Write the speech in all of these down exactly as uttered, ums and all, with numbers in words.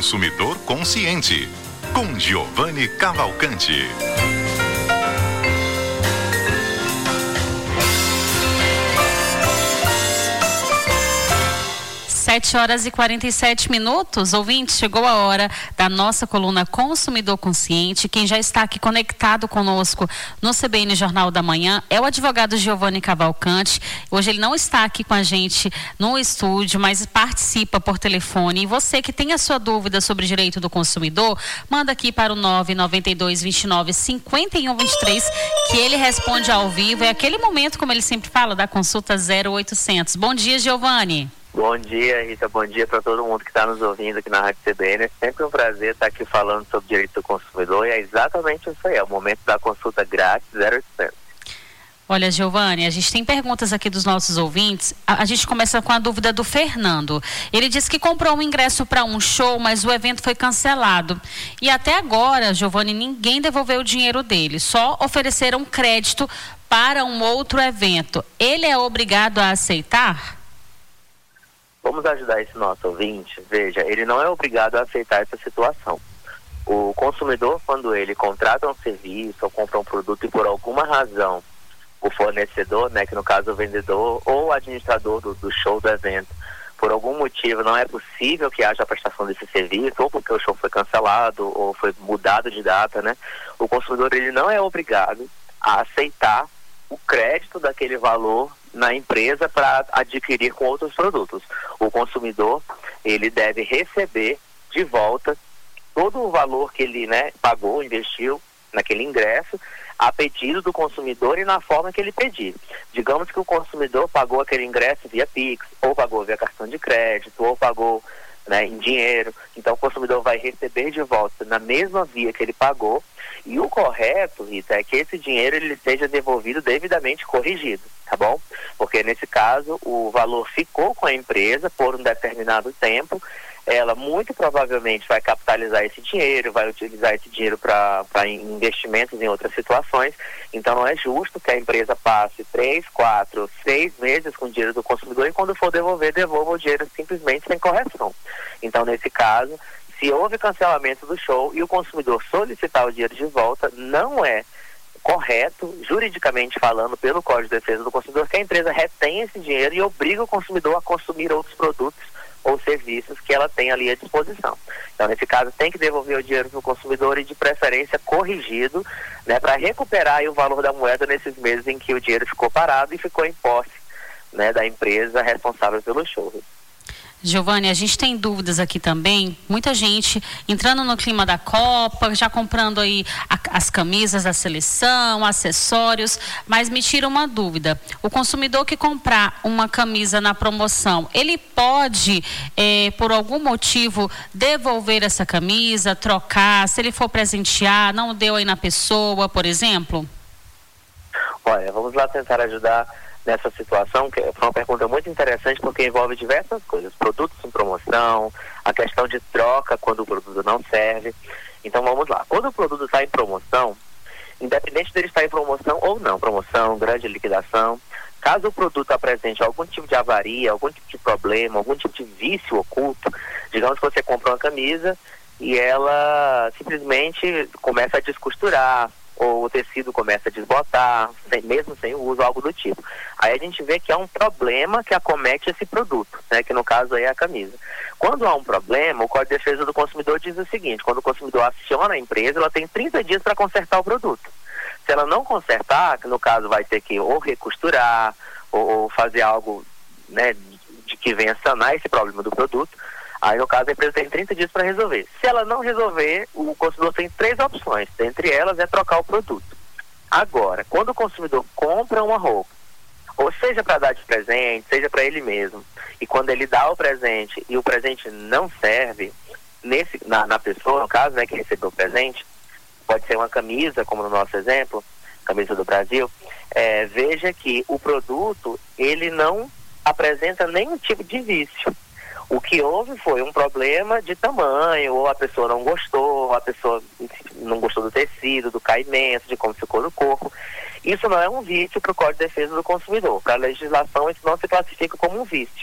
Consumidor Consciente, com Giovanni Cavalcante. sete horas e quarenta e sete minutos. Ouvintes, chegou a hora da nossa coluna Consumidor Consciente. Quem já está aqui conectado conosco no C B N Jornal da Manhã é o advogado Giovanni Cavalcante. Hoje ele não está aqui com a gente no estúdio, mas participa por telefone. E você que tem a sua dúvida sobre direito do consumidor, manda aqui para o nove nove dois, dois nove, cinco um dois três, que ele responde ao vivo. É aquele momento, como ele sempre fala, da consulta zero oitocentos. Bom dia, Giovanni. Bom dia, Rita. Bom dia para todo mundo que está nos ouvindo aqui na Rádio C B N. É sempre um prazer estar aqui falando sobre direito do consumidor e é exatamente isso aí, é o momento da consulta grátis zero oitocentos. Olha, Giovanni, a gente tem perguntas aqui dos nossos ouvintes. A, a gente começa com a dúvida do Fernando. Ele disse que comprou um ingresso para um show, mas o evento foi cancelado. E até agora, Giovanni, ninguém devolveu o dinheiro dele. Só ofereceram crédito para um outro evento. Ele é obrigado a aceitar? Vamos ajudar esse nosso ouvinte. Veja, ele não é obrigado a aceitar essa situação. O consumidor, quando ele contrata um serviço ou compra um produto e por alguma razão o fornecedor, né, que no caso o vendedor ou o administrador do, do show do evento, por algum motivo não é possível que haja a prestação desse serviço, ou porque o show foi cancelado ou foi mudado de data, né, o consumidor ele não é obrigado a aceitar o crédito daquele valor na empresa para adquirir com outros produtos. O consumidor, ele deve receber de volta todo o valor que ele, né, pagou, investiu naquele ingresso, a pedido do consumidor e na forma que ele pedir. Digamos que o consumidor pagou aquele ingresso via Pix, ou pagou via cartão de crédito, ou pagou, né, em dinheiro. Então o consumidor vai receber de volta na mesma via que ele pagou, e o correto, Rita, é que esse dinheiro ele seja devolvido devidamente corrigido, tá bom? Porque nesse caso o valor ficou com a empresa por um determinado tempo, ela muito provavelmente vai capitalizar esse dinheiro, vai utilizar esse dinheiro para investimentos em outras situações. Então não é justo que a empresa passe três, quatro, seis meses com o dinheiro do consumidor e quando for devolver, devolva o dinheiro simplesmente sem correção. Então nesse caso, se houve cancelamento do show e o consumidor solicitar o dinheiro de volta, não é correto, juridicamente falando, pelo Código de Defesa do Consumidor, que a empresa retém esse dinheiro e obriga o consumidor a consumir outros produtos ou serviços que ela tem ali à disposição. Então, nesse caso, tem que devolver o dinheiro para o consumidor e, de preferência, corrigido, né, para recuperar aí o valor da moeda nesses meses em que o dinheiro ficou parado e ficou em posse, né, da empresa responsável pelo show. Giovanni, a gente tem dúvidas aqui também, muita gente entrando no clima da Copa, já comprando aí a, as camisas da seleção, acessórios, mas me tira uma dúvida, o consumidor que comprar uma camisa na promoção, ele pode, eh, por algum motivo, devolver essa camisa, trocar, se ele for presentear, não deu aí na pessoa, por exemplo? Olha, vamos lá tentar ajudar nessa situação, que foi uma pergunta muito interessante porque envolve diversas coisas, produtos em promoção, a questão de troca quando o produto não serve. Então vamos lá, quando o produto está em promoção, independente dele estar em promoção ou não, promoção, grande liquidação, caso o produto apresente algum tipo de avaria, algum tipo de problema, algum tipo de vício oculto, digamos que você compra uma camisa e ela simplesmente começa a descosturar, ou o tecido começa a desbotar, sem, mesmo sem o uso, algo do tipo. Aí a gente vê que há um problema que acomete esse produto, né, que no caso aí é a camisa. Quando há um problema, o Código de Defesa do Consumidor diz o seguinte, quando o consumidor aciona a empresa, ela tem trinta dias para consertar o produto. Se ela não consertar, que no caso vai ter que ou recosturar, ou, ou fazer algo, né, de que venha sanar esse problema do produto, aí, no caso, a empresa tem trinta dias para resolver. Se ela não resolver, o consumidor tem três opções. Dentre elas, é trocar o produto. Agora, quando o consumidor compra uma roupa, ou seja para dar de presente, seja para ele mesmo, e quando ele dá o presente e o presente não serve, nesse, na, na pessoa, no caso, né, que recebeu o presente, pode ser uma camisa, como no nosso exemplo, camisa do Brasil, é, veja que o produto, ele não apresenta nenhum tipo de vício. O que houve foi um problema de tamanho, ou a pessoa não gostou, ou a pessoa não gostou do tecido, do caimento, de como ficou no corpo. Isso não é um vício para o Código de Defesa do Consumidor. Para a legislação, isso não se classifica como um vício.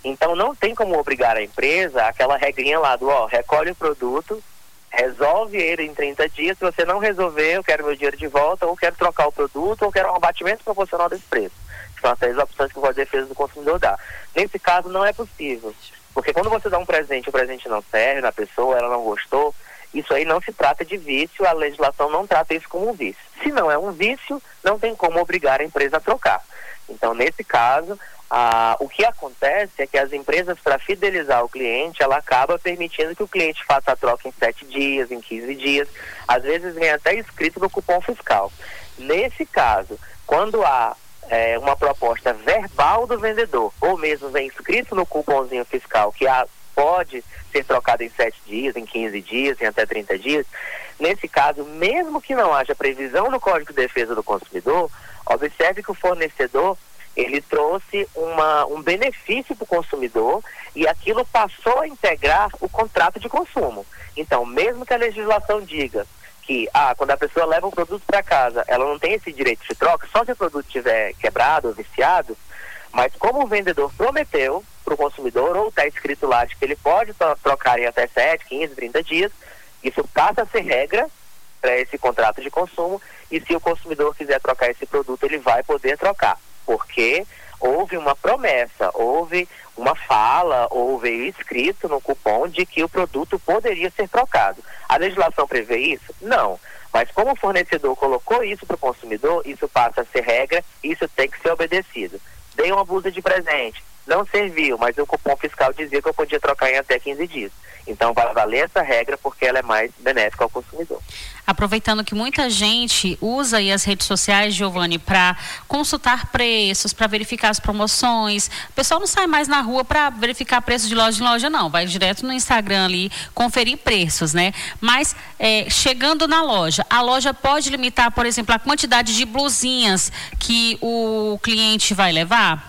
Então não tem como obrigar a empresa, aquela regrinha lá do, ó, recolhe o produto, resolve ele em trinta dias, se você não resolver, eu quero meu dinheiro de volta, ou quero trocar o produto, ou quero um abatimento proporcional desse preço. São as três opções que o Código de Defesa do Consumidor dá. Nesse caso não é possível, porque quando você dá um presente, o presente não serve na pessoa, ela não gostou, isso aí não se trata de vício, a legislação não trata isso como um vício. Se não é um vício, não tem como obrigar a empresa a trocar. Então, nesse caso, ah, o que acontece é que as empresas, para fidelizar o cliente, ela acaba permitindo que o cliente faça a troca em sete dias, em quinze dias, às vezes vem até escrito no cupom fiscal. Nesse caso, quando há é, uma proposta verbal do vendedor, ou mesmo vem escrito no cupomzinho fiscal que há, pode ser trocado em sete dias, em quinze dias, em até trinta dias, nesse caso, mesmo que não haja previsão no Código de Defesa do Consumidor, observe que o fornecedor, ele trouxe uma, um benefício para o consumidor e aquilo passou a integrar o contrato de consumo. Então, mesmo que a legislação diga que, ah, quando a pessoa leva um produto para casa, ela não tem esse direito de troca, só se o produto estiver quebrado ou viciado, mas como o vendedor prometeu para o consumidor, ou está escrito lá de que ele pode trocar em até sete, quinze, trinta dias, isso passa a ser regra para esse contrato de consumo, e se o consumidor quiser trocar esse produto, ele vai poder trocar, porque houve uma promessa, houve uma fala, houve escrito no cupom de que o produto poderia ser trocado. A legislação prevê isso? Não. Mas como o fornecedor colocou isso para o consumidor, isso passa a ser regra, isso tem que ser obedecido. Dei uma blusa de presente, não serviu, mas o cupom fiscal dizia que eu podia trocar em até quinze dias. Então vai valer essa regra porque ela é mais benéfica ao consumidor. Aproveitando que muita gente usa aí as redes sociais, Giovanni, para consultar preços, para verificar as promoções. O pessoal não sai mais na rua para verificar preço de loja em loja, não. Vai direto no Instagram ali conferir preços, né? Mas é, chegando na loja, a loja pode limitar, por exemplo, a quantidade de blusinhas que o cliente vai levar?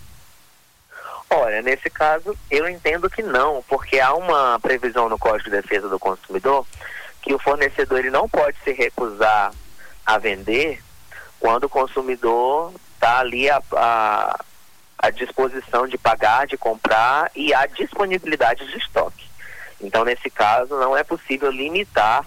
Olha, nesse caso, eu entendo que não, porque há uma previsão no Código de Defesa do Consumidor que o fornecedor ele não pode se recusar a vender quando o consumidor está ali a, a, a disposição de pagar, de comprar e há disponibilidade de estoque. Então, nesse caso, não é possível limitar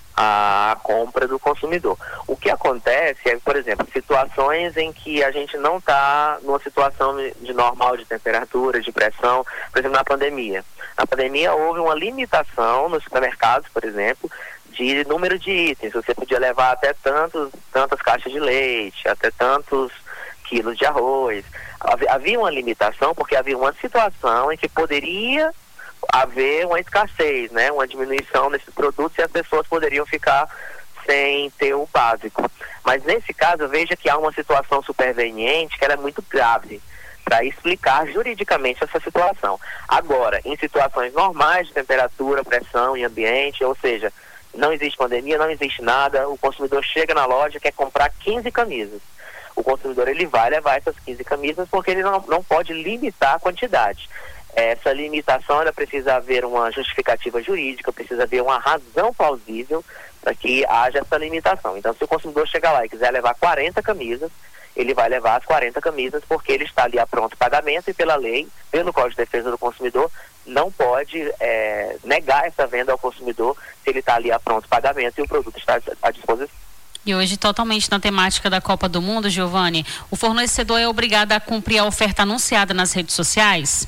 a compra do consumidor. O que acontece é, por exemplo, situações em que a gente não está numa situação de normal de temperatura, de pressão, por exemplo, na pandemia. Na pandemia houve uma limitação nos supermercados, por exemplo, de número de itens. Você podia levar até tantos, tantas caixas de leite, até tantos quilos de arroz. Havia uma limitação porque havia uma situação em que poderia haver uma escassez, né, uma diminuição nesses produtos e as pessoas poderiam ficar sem ter o básico. Mas nesse caso, veja que há uma situação superveniente que ela é muito grave para explicar juridicamente essa situação. Agora, em situações normais de temperatura, pressão e ambiente, ou seja, não existe pandemia, não existe nada, o consumidor chega na loja e quer comprar quinze camisas. O consumidor ele vai levar essas quinze camisas porque ele não, não pode limitar a quantidade. Essa limitação, ela precisa haver uma justificativa jurídica, precisa haver uma razão plausível para que haja essa limitação. Então, se o consumidor chegar lá e quiser levar quarenta camisas, ele vai levar as quarenta camisas porque ele está ali a pronto pagamento e pela lei, pelo Código de Defesa do Consumidor, não pode é, negar essa venda ao consumidor se ele está ali a pronto pagamento e o produto está à disposição. E hoje, totalmente na temática da Copa do Mundo, Giovanni, o fornecedor é obrigado a cumprir a oferta anunciada nas redes sociais?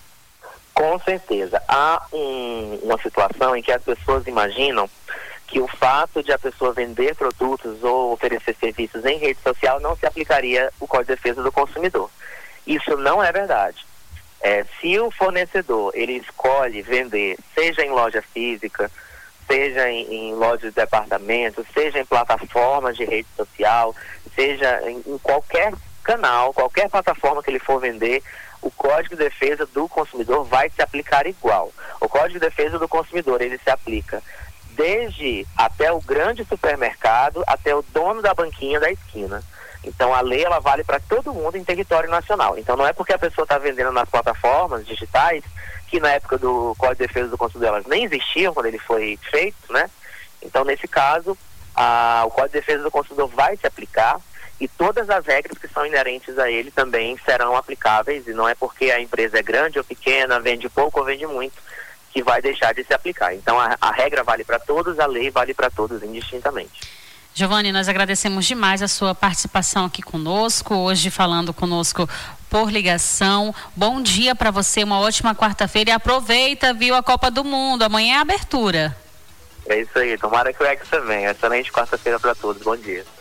Com certeza. Há um, uma situação em que as pessoas imaginam que o fato de a pessoa vender produtos ou oferecer serviços em rede social não se aplicaria o Código de Defesa do Consumidor. Isso não é verdade. É, se o fornecedor ele escolhe vender, seja em loja física, seja em, em lojas de departamento, seja em plataformas de rede social, seja em, em qualquer canal, qualquer plataforma que ele for vender, o Código de Defesa do Consumidor vai se aplicar igual. O Código de Defesa do Consumidor, ele se aplica desde até o grande supermercado, até o dono da banquinha da esquina. Então, a lei, ela vale para todo mundo em território nacional. Então, não é porque a pessoa está vendendo nas plataformas digitais, que na época do Código de Defesa do Consumidor elas nem existiam quando ele foi feito, né? Então, nesse caso, a, o Código de Defesa do Consumidor vai se aplicar e todas as regras que são inerentes a ele também serão aplicáveis, e não é porque a empresa é grande ou pequena, vende pouco ou vende muito, que vai deixar de se aplicar. Então a, a regra vale para todos, a lei vale para todos indistintamente. Giovanni, nós agradecemos demais a sua participação aqui conosco, hoje falando conosco por ligação. Bom dia para você, uma ótima quarta-feira e aproveita, viu, a Copa do Mundo, amanhã é a abertura. É isso aí, tomara que o Hexa venha. Excelente quarta-feira para todos, bom dia.